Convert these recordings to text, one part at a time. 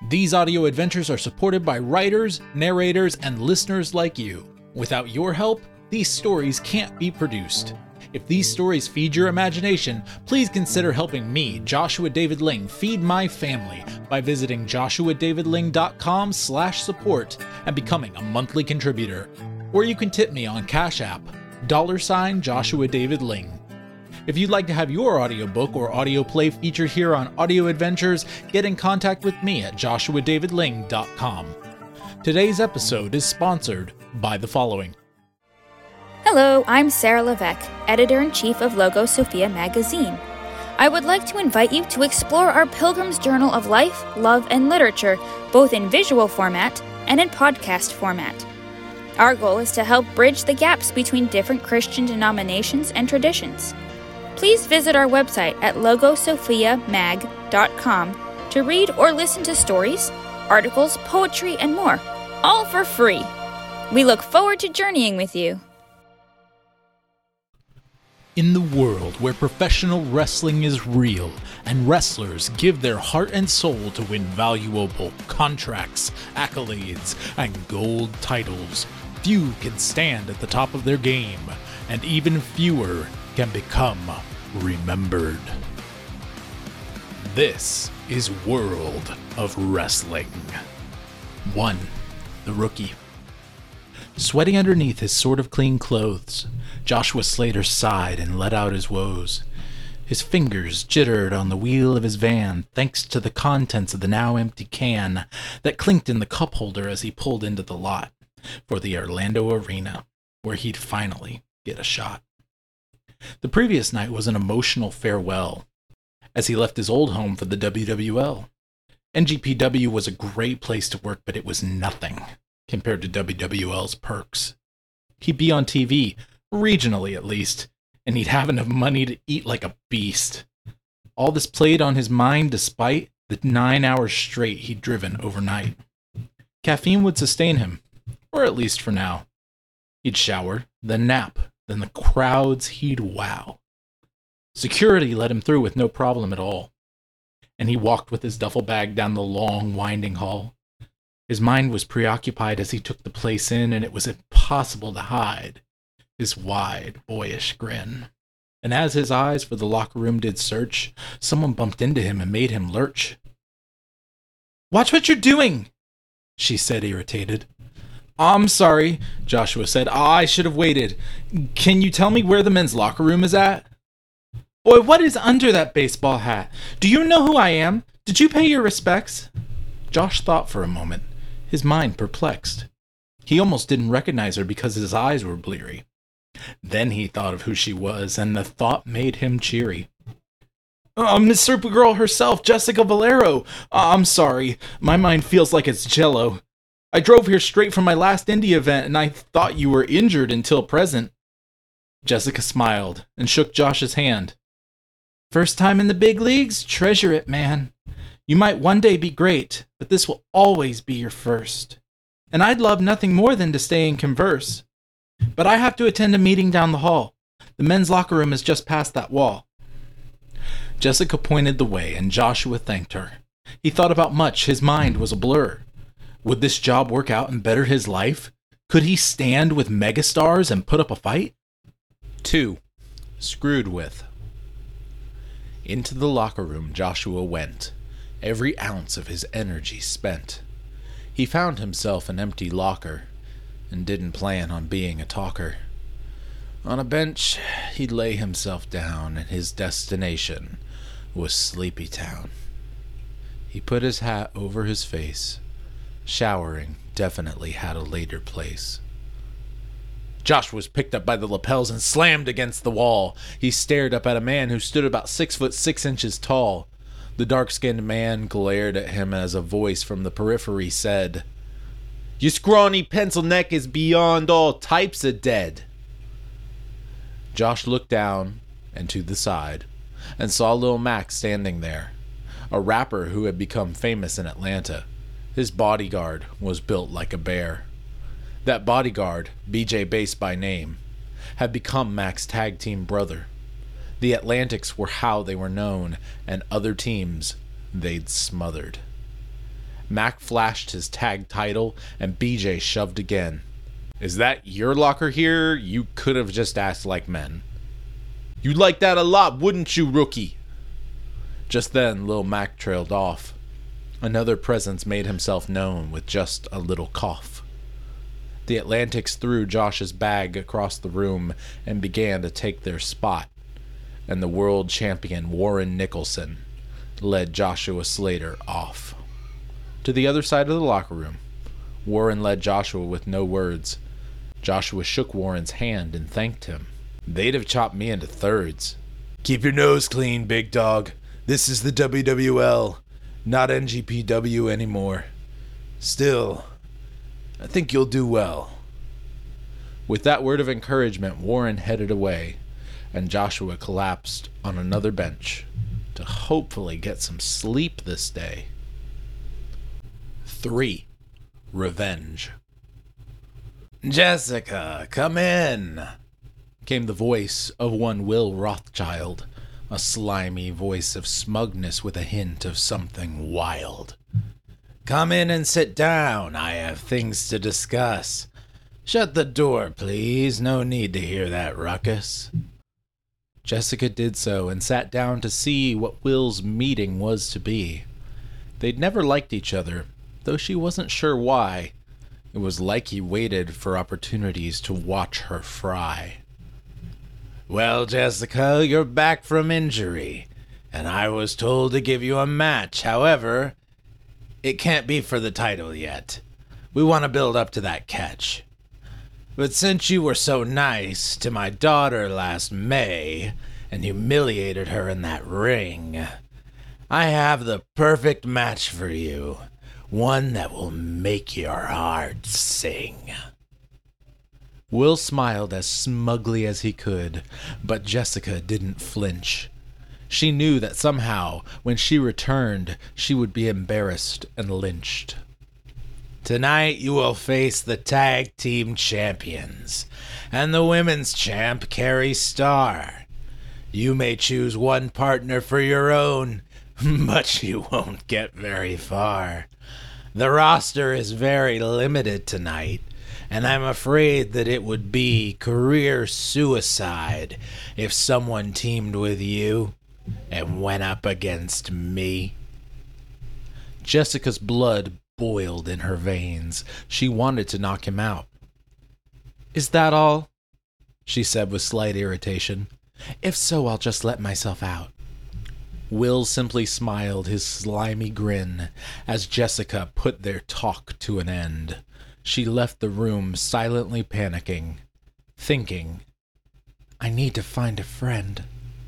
These audio adventures are supported by writers, narrators, and listeners like you. Without your help, these stories can't be produced. If these stories feed your imagination, please consider helping me, Joshua David Ling, feed my family by visiting joshuadavidling.com/support and becoming a monthly contributor. Or you can tip me on Cash App, $ Joshua David Ling. If you'd like to have your audiobook or audio play featured here on Audio Adventures, get in contact with me at joshuadavidling.com. Today's episode is sponsored by the following. Hello, I'm Sarah Levesque, Editor-in-Chief of Logo Sophia magazine. I would like to invite you to explore our Pilgrim's Journal of Life, Love, and Literature, both in visual format and in podcast format. Our goal is to help bridge the gaps between different Christian denominations and traditions. Please visit our website at logosophiamag.com to read or listen to stories, articles, poetry, and more, all for free. We look forward to journeying with you. In the world where professional wrestling is real and wrestlers give their heart and soul to win valuable contracts, accolades, and gold titles, few can stand at the top of their game, and even fewer can become remembered. This is World of Wrestling. 1. The Rookie. Sweating underneath his sort of clean clothes, Joshua Slater sighed and let out his woes. His fingers jittered on the wheel of his van thanks to the contents of the now empty can that clinked in the cup holder as he pulled into the lot for the Orlando Arena, where he'd finally get a shot. The previous night was an emotional farewell, as he left his old home for the WWL. NGPW was a great place to work, but it was nothing compared to WWL's perks. He'd be on TV, regionally at least, and he'd have enough money to eat like a beast. All this played on his mind despite the 9 hours straight he'd driven overnight. Caffeine would sustain him, or at least for now. He'd shower, then nap, then the crowds he'd wow. Security let him through with no problem at all, and he walked with his duffel bag down the long, winding hall. His mind was preoccupied as he took the place in, and it was impossible to hide his wide, boyish grin. And as his eyes for the locker room did search, someone bumped into him and made him lurch. "Watch what you're doing," she said, irritated. "I'm sorry," Joshua said. "I should have waited. Can you tell me where the men's locker room is at?" "Boy, what is under that baseball hat? Do you know who I am? Did you pay your respects?" Josh thought for a moment, his mind perplexed. He almost didn't recognize her because his eyes were bleary. Then he thought of who she was, and the thought made him cheery. Miss Supergirl herself, Jessica Valero. I'm sorry, my mind feels like it's jello. I drove here straight from my last indie event, and I thought you were injured until present." Jessica smiled and shook Josh's hand. "First time in the big leagues? Treasure it, man. You might one day be great, but this will always be your first. And I'd love nothing more than to stay and converse. But I have to attend a meeting down the hall. The men's locker room is just past that wall." Jessica pointed the way, and Joshua thanked her. He thought about much. His mind was a blur. Would this job work out and better his life? Could he stand with megastars and put up a fight? 2. Screwed with. Into the locker room Joshua went, every ounce of his energy spent. He found himself an empty locker, and didn't plan on being a talker. On a bench, he'd lay himself down, and his destination was Sleepy Town. He put his hat over his face. Showering definitely had a later place. Josh was picked up by the lapels and slammed against the wall. He stared up at a man who stood about 6'6" tall. The dark-skinned man glared at him as a voice from the periphery said, "Your scrawny pencil neck is beyond all types of dead." Josh looked down and to the side and saw Lil Mac standing there, a rapper who had become famous in Atlanta. His bodyguard was built like a bear. That bodyguard, BJ Bass by name, had become Mac's tag team brother. The Atlantics were how they were known, and other teams they'd smothered. Mac flashed his tag title, and BJ shoved again. Is that your locker here? You could have just asked like men. You'd like that a lot, wouldn't you, rookie? Just then, Lil Mac trailed off. Another presence made himself known with just a little cough. The Atlantics threw Josh's bag across the room and began to take their spot, and the world champion Warren Nicholson led Joshua Slater off. To the other side of the locker room, Warren led Joshua with no words. Joshua shook Warren's hand and thanked him. They'd have chopped me into thirds. Keep your nose clean, big dog. This is the WWL, not NGPW anymore. Still, I think you'll do well. With that word of encouragement, Warren headed away, and Joshua collapsed on another bench to hopefully get some sleep this day. 3. Revenge. Jessica, come in, came the voice of one Will Rothschild, a slimy voice of smugness with a hint of something wild. Come in and sit down. I have things to discuss. Shut the door, please. No need to hear that ruckus. Jessica did so and sat down to see what Will's meeting was to be. They'd never liked each other, though she wasn't sure why. It was like he waited for opportunities to watch her fry. Well, Jessica, you're back from injury, and I was told to give you a match. However, it can't be for the title yet. We want to build up to that catch. But since you were so nice to my daughter last May and humiliated her in that ring, I have the perfect match for you. One that will make your heart sing. Will smiled as smugly as he could, but Jessica didn't flinch. She knew that somehow, when she returned, she would be embarrassed and lynched. Tonight you will face the tag team champions and the women's champ, Carrie Starr. You may choose one partner for your own, but you won't get very far. The roster is very limited tonight, and I'm afraid that it would be career suicide if someone teamed with you and went up against me. Jessica's blood boiled in her veins. She wanted to knock him out. Is that all? She said with slight irritation. If so, I'll just let myself out. Will simply smiled his slimy grin as Jessica put their talk to an end. She left the room silently panicking, thinking, I need to find a friend.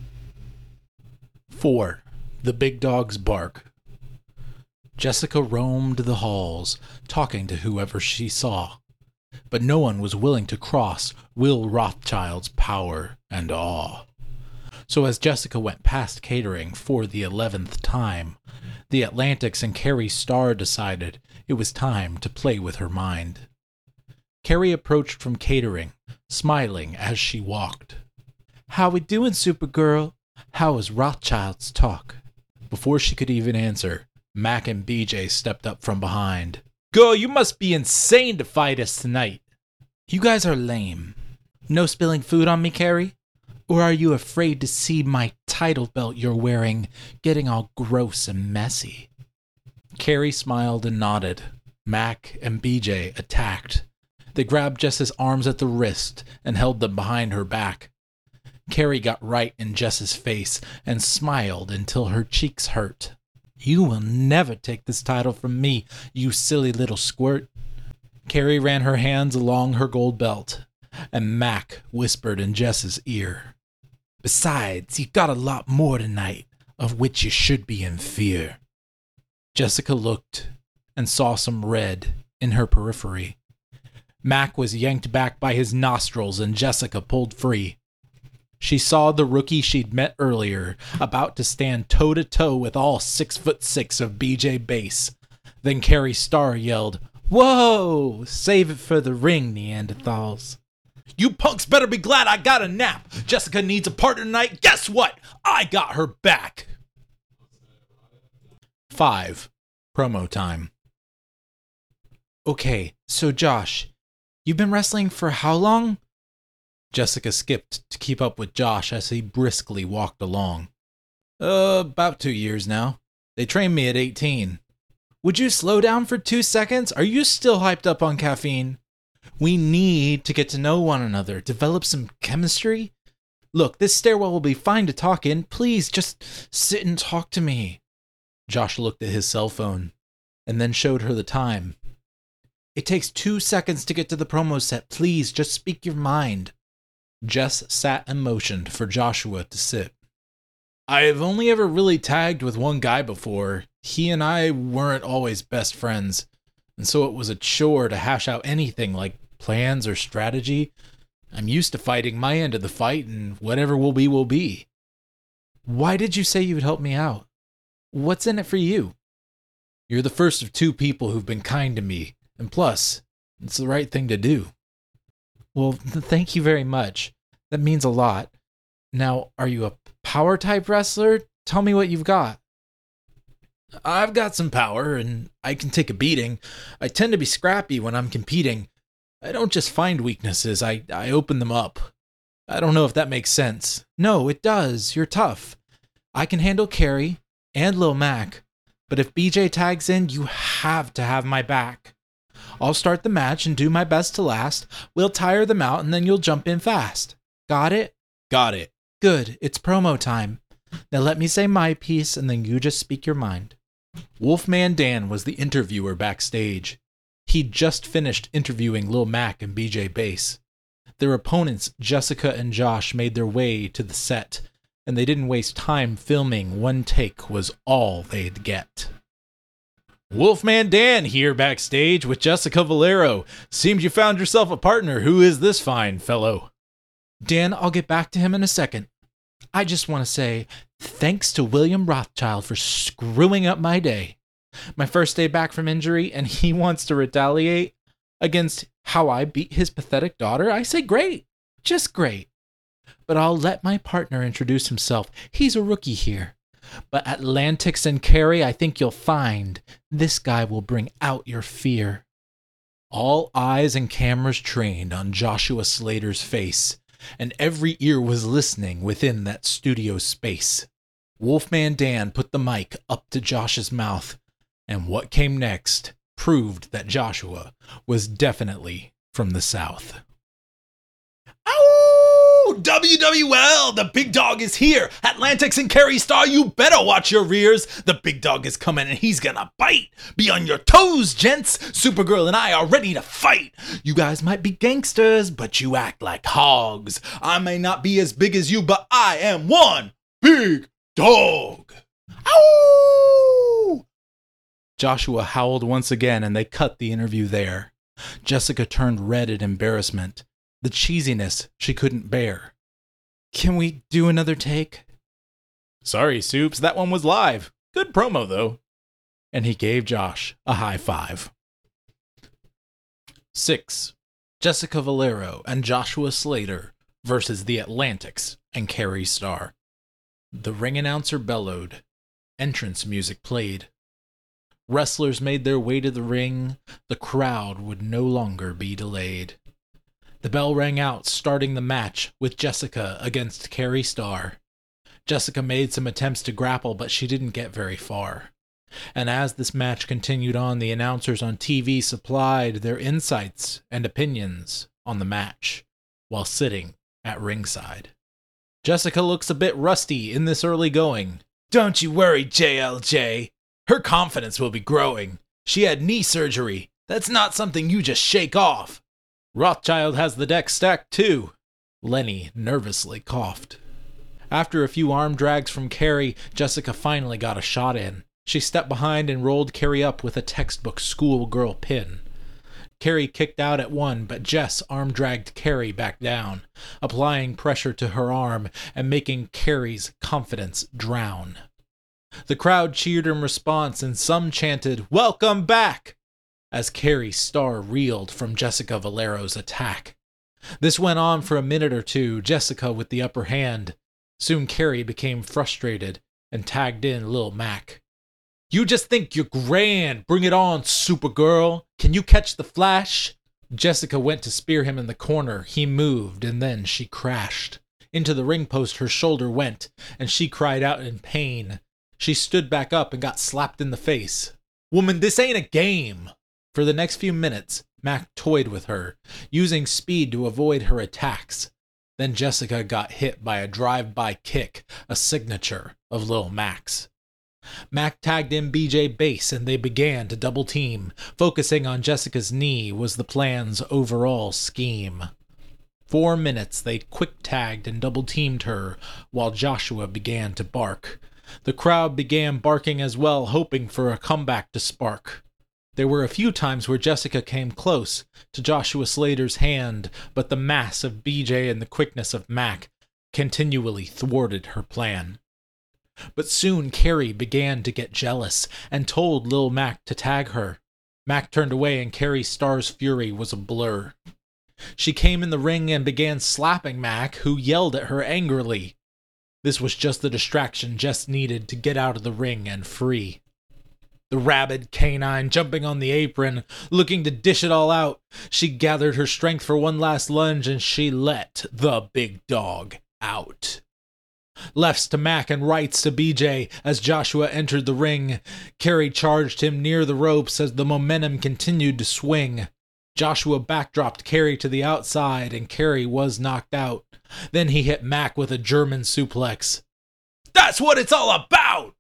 4. The Big Dog's Bark. Jessica roamed the halls, talking to whoever she saw, but no one was willing to cross Will Rothschild's power and awe. So as Jessica went past catering for the 11th time, the Atlantics and Carrie Starr decided it was time to play with her mind. Carrie approached from catering, smiling as she walked. How we doing, Supergirl? How was Rothschild's talk? Before she could even answer, Mac and BJ stepped up from behind. Girl, you must be insane to fight us tonight. You guys are lame. No spilling food on me, Carrie? Or are you afraid to see my title belt you're wearing getting all gross and messy? Carrie smiled and nodded. Mac and BJ attacked. They grabbed Jess's arms at the wrist and held them behind her back. Carrie got right in Jess's face and smiled until her cheeks hurt. You will never take this title from me, you silly little squirt. Carrie ran her hands along her gold belt, and Mac whispered in Jess's ear. Besides, you got a lot more tonight, of which you should be in fear. Jessica looked and saw some red in her periphery. Mac was yanked back by his nostrils and Jessica pulled free. She saw the rookie she'd met earlier about to stand toe-to-toe with all 6'6" of BJ Bass. Then Carrie Starr yelled, Whoa! Save it for the ring, Neanderthals. You punks better be glad I got a nap. Jessica needs a partner tonight. Guess what? I got her back. 5. Promo time. Okay, so Josh, you've been wrestling for how long? Jessica skipped to keep up with Josh as he briskly walked along. About 2 years now. They trained me at 18. Would you slow down for 2 seconds? Are you still hyped up on caffeine? We need to get to know one another, develop some chemistry. Look, this stairwell will be fine to talk in. Please, just sit and talk to me. Josh looked at his cell phone and then showed her the time. It takes 2 seconds to get to the promo set. Please, just speak your mind. Jess sat and motioned for Joshua to sit. I've only ever really tagged with one guy before. He and I weren't always best friends, and so it was a chore to hash out anything like plans or strategy. I'm used to fighting my end of the fight, and whatever will be, will be. Why did you say you would help me out? What's in it for you? You're the first of 2 people who've been kind to me, and plus, it's the right thing to do. Well, thank you very much. That means a lot. Now, are you a power-type wrestler? Tell me what you've got. I've got some power, and I can take a beating. I tend to be scrappy when I'm competing. I don't just find weaknesses, I open them up. I don't know if that makes sense. No, it does. You're tough. I can handle Carrie and Lil Mac, but if BJ tags in, you have to have my back. I'll start the match and do my best to last. We'll tire them out, and then you'll jump in fast. Got it? Got it. Good. It's promo time. Now let me say my piece, and then you just speak your mind. Wolfman Dan was the interviewer backstage. He'd just finished interviewing Lil Mac and BJ Bass. Their opponents, Jessica and Josh, made their way to the set, and they didn't waste time filming. One take was all they'd get. Wolfman Dan here backstage with Jessica Valero. Seems you found yourself a partner. Who is this fine fellow? Dan, I'll get back to him in a second. I just want to say thanks to William Rothschild for screwing up my day. My first day back from injury, and he wants to retaliate against how I beat his pathetic daughter. I say great, just great. But I'll let my partner introduce himself. He's a rookie here. But Atlantics and Carrie, I think you'll find this guy will bring out your fear. All eyes and cameras trained on Joshua Slater's face, and every ear was listening within that studio space. Wolfman Dan put the mic up to Josh's mouth, and what came next proved that Joshua was definitely from the South. Ow! WWL, the big dog is here. Atlantics and Carrie Star, you better watch your rears. The big dog is coming and he's gonna bite. Be on your toes, gents. Supergirl and I are ready to fight. You guys might be gangsters, but you act like hogs. I may not be as big as you, but I am one big dog. Ow! Joshua howled once again and they cut the interview there. Jessica turned red in embarrassment. The cheesiness she couldn't bear. Can we do another take? Sorry, Soups, that one was live. Good promo, though. And he gave Josh a high five. 6. Jessica Valero and Joshua Slater versus the Atlantics and Carrie Star. The ring announcer bellowed. Entrance music played. Wrestlers made their way to the ring. The crowd would no longer be delayed. The bell rang out, starting the match with Jessica against Carrie Star. Jessica made some attempts to grapple, but she didn't get very far. And as this match continued on, the announcers on TV supplied their insights and opinions on the match while sitting at ringside. Jessica looks a bit rusty in this early going. Don't you worry, JLJ. Her confidence will be growing. She had knee surgery. That's not something you just shake off. Rothschild has the deck stacked too. Lenny nervously coughed. After a few arm drags from Carrie, Jessica finally got a shot in. She stepped behind and rolled Carrie up with a textbook schoolgirl pin. Carrie kicked out at one, but Jess arm dragged Carrie back down, applying pressure to her arm and making Carrie's confidence drown. The crowd cheered in response, and some chanted, "Welcome back!" as Carrie Star reeled from Jessica Valero's attack. This went on for a minute or two, Jessica with the upper hand. Soon Carrie became frustrated and tagged in Lil Mac. You just think you're grand. Bring it on, Supergirl. Can you catch the Flash? Jessica went to spear him in the corner. He moved, and then she crashed. Into the ring post her shoulder went, and she cried out in pain. She stood back up and got slapped in the face. Woman, this ain't a game. For the next few minutes, Mac toyed with her, using speed to avoid her attacks. Then Jessica got hit by a drive-by kick, a signature of Lil Mac's. Mac tagged in BJ Bass and they began to double team. Focusing on Jessica's knee was the plan's overall scheme. 4 minutes they quick-tagged and double-teamed her while Joshua began to bark. The crowd began barking as well, hoping for a comeback to spark. There were a few times where Jessica came close to Joshua Slater's hand, but the mass of BJ and the quickness of Mac continually thwarted her plan. But soon Carrie began to get jealous and told Lil Mac to tag her. Mac turned away and Carrie Starr's fury was a blur. She came in the ring and began slapping Mac, who yelled at her angrily. This was just the distraction Jess needed to get out of the ring and free. The rabid canine jumping on the apron, looking to dish it all out. She gathered her strength for one last lunge and she let the big dog out. Lefts to Mac and rights to BJ as Joshua entered the ring. Carrie charged him near the ropes as the momentum continued to swing. Joshua backdropped Carrie to the outside and Carrie was knocked out. Then he hit Mac with a German suplex. That's what it's all about!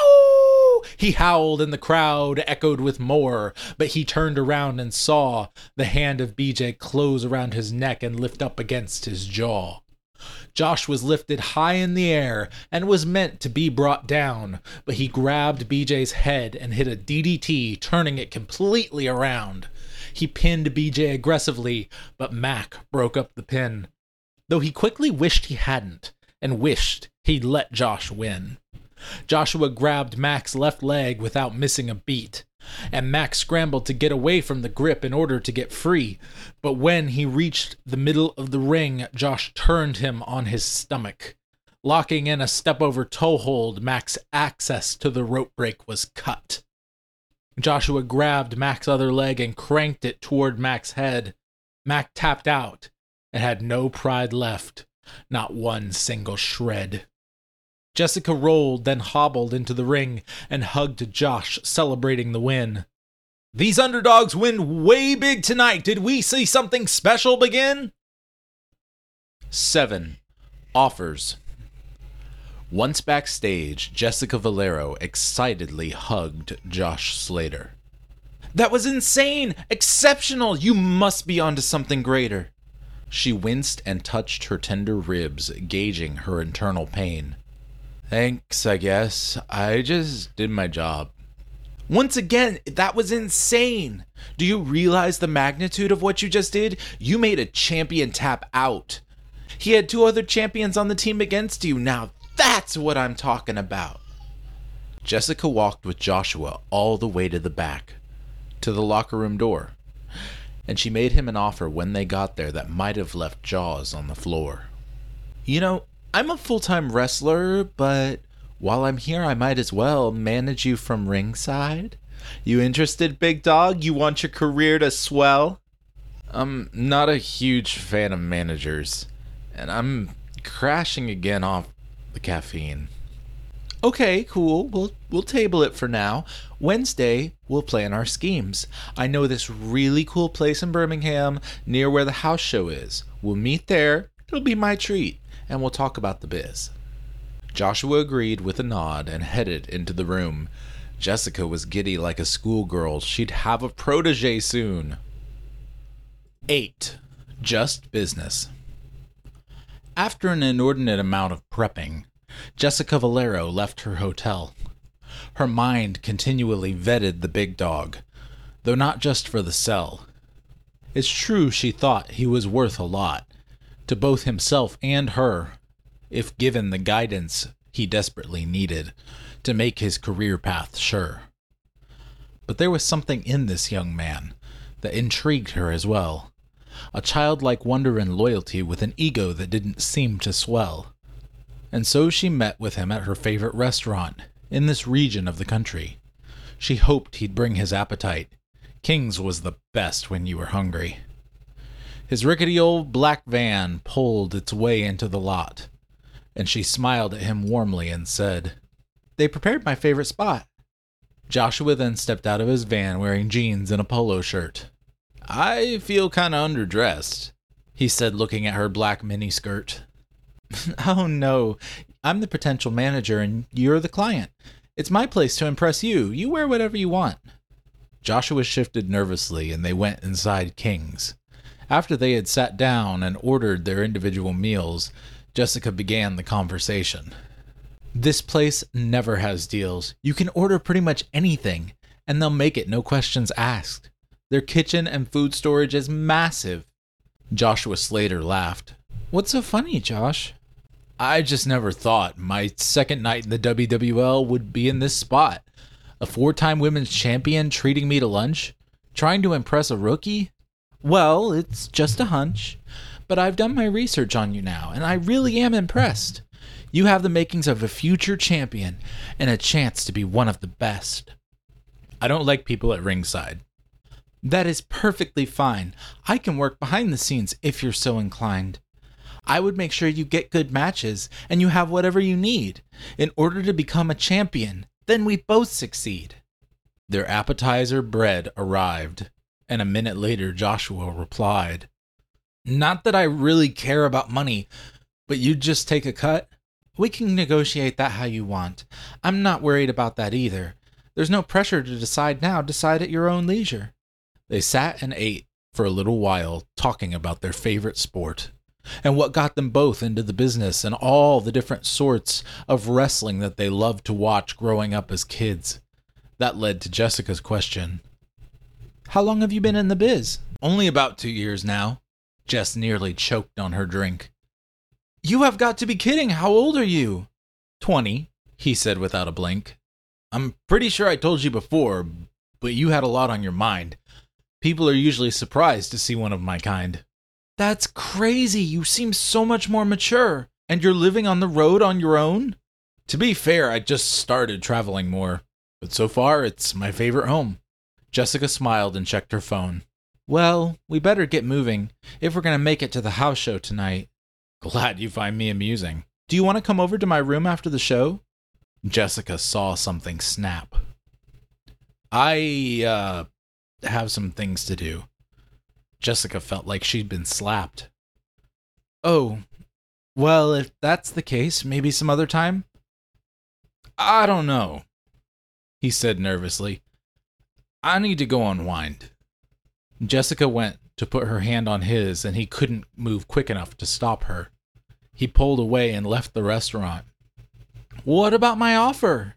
Ow! He howled and the crowd echoed with more, but he turned around and saw the hand of BJ close around his neck and lift up against his jaw. Josh was lifted high in the air and was meant to be brought down, but he grabbed BJ's head and hit a DDT, turning it completely around. He pinned BJ aggressively, but Mac broke up the pin, though he quickly wished he hadn't, and wished he'd let Josh win. Joshua grabbed Mac's left leg without missing a beat, and Mac scrambled to get away from the grip in order to get free, but when he reached the middle of the ring, Josh turned him on his stomach. Locking in a step-over toe hold, Mac's access to the rope break was cut. Joshua grabbed Mac's other leg and cranked it toward Mac's head. Mac tapped out and had no pride left, not one single shred. Jessica rolled, then hobbled into the ring and hugged Josh, celebrating the win. These underdogs win way big tonight. Did we see something special begin? 7. Offers. Once backstage, Jessica Valero excitedly hugged Josh Slater. That was insane! Exceptional! You must be onto something greater. She winced and touched her tender ribs, gauging her internal pain. Thanks, I guess. I just did my job. Once again, that was insane. Do you realize the magnitude of what you just did? You made a champion tap out. He had 2 other champions on the team against you. Now that's what I'm talking about. Jessica walked with Joshua all the way to the back, to the locker room door, and she made him an offer when they got there that might have left jaws on the floor. You know, I'm a full-time wrestler, but while I'm here, I might as well manage you from ringside. You interested, big dog? You want your career to swell? I'm not a huge fan of managers, and I'm crashing again off the caffeine. Okay, cool. We'll table it for now. Wednesday, we'll plan our schemes. I know this really cool place in Birmingham near where the house show is. We'll meet there. It'll be my treat. And we'll talk about the biz. Joshua agreed with a nod and headed into the room. Jessica was giddy like a schoolgirl. She'd have a protege soon. 8. Just business. After an inordinate amount of prepping, Jessica Valero left her hotel. Her mind continually vetted the big dog, though not just for the sell. It's true she thought he was worth a lot, to both himself and her, if given the guidance he desperately needed to make his career path sure. But there was something in this young man that intrigued her as well, a childlike wonder and loyalty with an ego that didn't seem to swell. And so she met with him at her favorite restaurant in this region of the country. She hoped he'd bring his appetite. King's was the best when you were hungry. His rickety old black van pulled its way into the lot, and she smiled at him warmly and said, "They prepared my favorite spot." Joshua then stepped out of his van wearing jeans and a polo shirt. "I feel kinda underdressed," he said, looking at her black miniskirt. "Oh no, I'm the potential manager and you're the client. It's my place to impress you. You wear whatever you want." Joshua shifted nervously and they went inside King's. After they had sat down and ordered their individual meals, Jessica began the conversation. "This place never has deals. You can order pretty much anything, and they'll make it, no questions asked. Their kitchen and food storage is massive." Joshua Slater laughed. "What's so funny, Josh?" "I just never thought my second night in the WWL would be in this spot. A 4-time women's champion treating me to lunch? Trying to impress a rookie? Well, it's just a hunch. But I've done my research on you now, and I really am impressed. You have the makings of a future champion and a chance to be one of the best." "I don't like people at ringside." "That is perfectly fine. I can work behind the scenes if you're so inclined. I would make sure you get good matches and you have whatever you need in order to become a champion. Then we both succeed." Their appetizer bread arrived, and a minute later Joshua replied, "Not that I really care about money, but you'd just take a cut?" "We can negotiate that how you want. I'm not worried about that either. There's no pressure to decide now. Decide at your own leisure." They sat and ate for a little while, talking about their favorite sport, and what got them both into the business and all the different sorts of wrestling that they loved to watch growing up as kids. That led to Jessica's question. "How long have you been in the biz?" "Only about 2 years now." Jess nearly choked on her drink. "You have got to be kidding. How old are you?" 20, he said without a blink. "I'm pretty sure I told you before, but you had a lot on your mind. People are usually surprised to see one of my kind." "That's crazy. You seem so much more mature. And you're living on the road on your own?" "To be fair, I just started traveling more, but so far it's my favorite home." Jessica smiled and checked her phone. "Well, we better get moving if we're going to make it to the house show tonight." "Glad you find me amusing." "Do you want to come over to my room after the show?" Jessica saw something snap. I have some things to do." Jessica felt like she'd been slapped. "Oh, well, if that's the case, maybe some other time?" "I don't know," he said nervously. "I need to go unwind." Jessica went to put her hand on his, and he couldn't move quick enough to stop her. He pulled away and left the restaurant. "What about my offer?"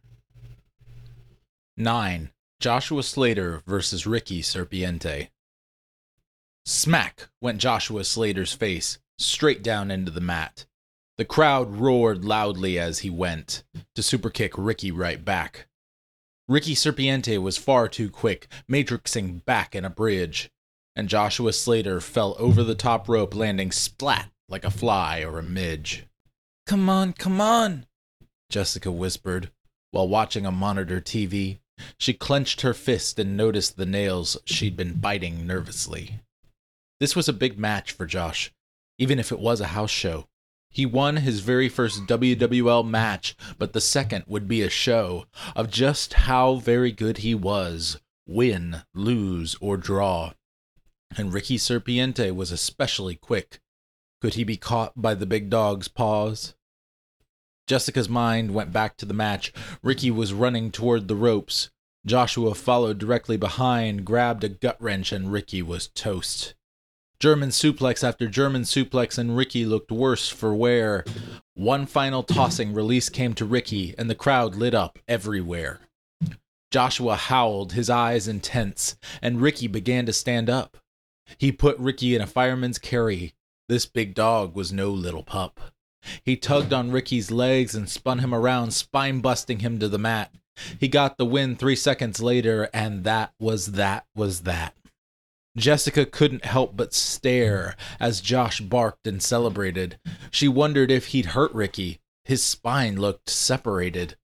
9. Joshua Slater versus Ricky Serpiente. Smack went Joshua Slater's face, straight down into the mat. The crowd roared loudly as he went, to superkick Ricky right back. Ricky Serpiente was far too quick, matrixing back in a bridge, and Joshua Slater fell over the top rope, landing splat like a fly or a midge. Come on, Jessica whispered, while watching a monitor TV. She clenched her fist and noticed the nails she'd been biting nervously. This was a big match for Josh, even if it was a house show. He won his very first WWL match, but the second would be a show of just how very good he was, win, lose, or draw. And Ricky Serpiente was especially quick. Could he be caught by the big dog's paws? Jessica's mind went back to the match. Ricky was running toward the ropes. Joshua followed directly behind, grabbed a gut wrench, and Ricky was toast. German suplex after German suplex, and Ricky looked worse for wear. One final tossing release came to Ricky, and the crowd lit up everywhere. Joshua howled, his eyes intense, and Ricky began to stand up. He put Ricky in a fireman's carry. This big dog was no little pup. He tugged on Ricky's legs and spun him around, spine-busting him to the mat. He got the win 3 seconds later, and that was that. Jessica couldn't help but stare as Josh barked and celebrated. She wondered if he'd hurt Ricky. His spine looked separated.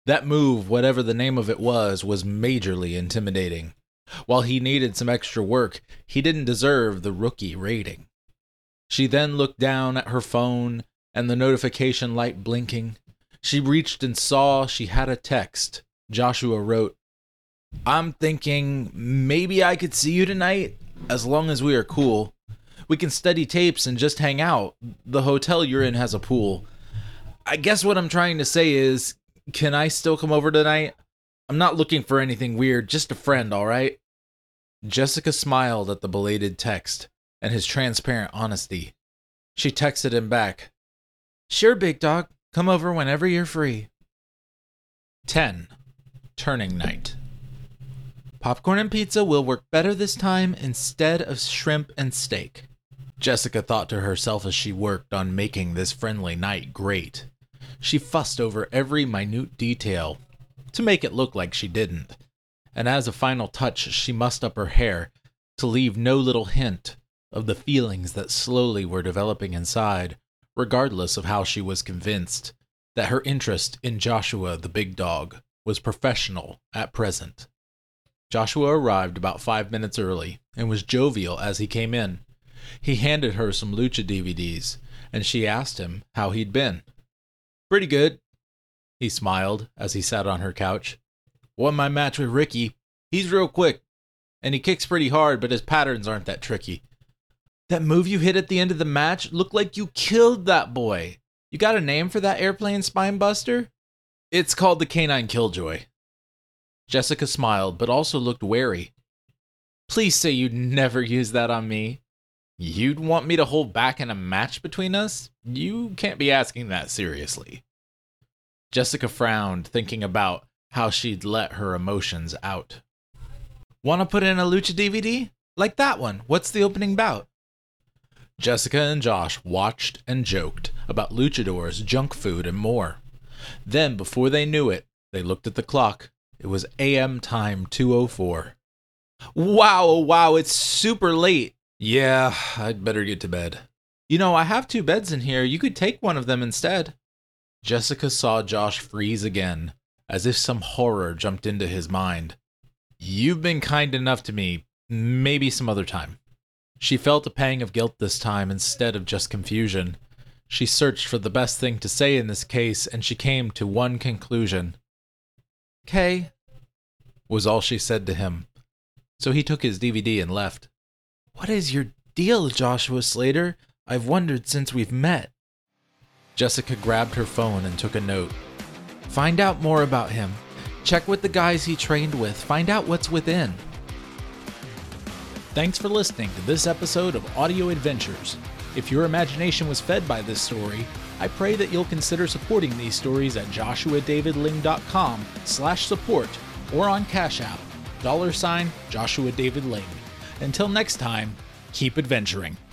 That move, whatever the name of it was majorly intimidating. While he needed some extra work, he didn't deserve the rookie rating. She then looked down at her phone and the notification light blinking. She reached and saw she had a text. Joshua wrote, "I'm thinking maybe I could see you tonight, as long as we are cool. We can study tapes and just hang out. The hotel you're in has a pool. I guess what I'm trying to say is, can I still come over tonight? I'm not looking for anything weird, just a friend, all right?" Jessica smiled at the belated text and his transparent honesty. She texted him back, "Sure, big dog. Come over whenever you're free." 10. Turning night. Popcorn and pizza will work better this time instead of shrimp and steak, Jessica thought to herself as she worked on making this friendly night great. She fussed over every minute detail to make it look like she didn't, and as a final touch she mussed up her hair to leave no little hint of the feelings that slowly were developing inside, regardless of how she was convinced that her interest in Joshua the big dog was professional at present. Joshua arrived about 5 minutes early and was jovial as he came in. He handed her some Lucha DVDs, and she asked him how he'd been. "Pretty good," he smiled as he sat on her couch. "Won my match with Ricky. He's real quick, and he kicks pretty hard, but his patterns aren't that tricky. That move you hit at the end of the match looked like you killed that boy. You got a name for that airplane spine buster?" "It's called the Canine Killjoy." Jessica smiled, but also looked wary. "Please say you'd never use that on me. You'd want me to hold back in a match between us? You can't be asking that seriously." Jessica frowned, thinking about how she'd let her emotions out. "Want to put in a Lucha DVD? Like that one. What's the opening bout?" Jessica and Josh watched and joked about luchadors, junk food, and more. Then, before they knew it, they looked at the clock. It was AM time 2:04. Wow, it's super late." "Yeah, I'd better get to bed." "You know, I have 2 beds in here. You could take one of them instead." Jessica saw Josh freeze again, as if some horror jumped into his mind. "You've been kind enough to me. Maybe some other time." She felt a pang of guilt this time instead of just confusion. She searched for the best thing to say in this case, and she came to one conclusion. "'Kay," was all she said to him. So he took his DVD and left. "What is your deal, Joshua Slater? I've wondered since we've met." Jessica grabbed her phone and took a note. "Find out more about him. Check with the guys he trained with. Find out what's within." Thanks for listening to this episode of Audio Adventures. If your imagination was fed by this story, I pray that you'll consider supporting these stories at joshuadavidling.com/support or on Cash App, $Joshua David Ling. Until next time, keep adventuring.